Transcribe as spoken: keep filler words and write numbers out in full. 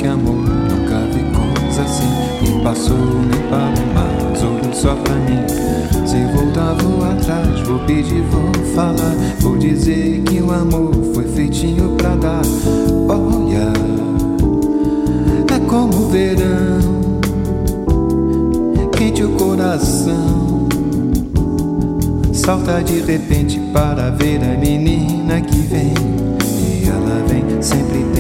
que amor, nunca vi coisa assim. Nem passou, nem parou mais, olhou só pra mim. Se voltar vou atrás, vou pedir, vou falar, vou dizer que o amor foi feitinho pra dar. Olha, é como o verão, quente o coração, salta de repente para ver a menina que vem. E ela vem sempre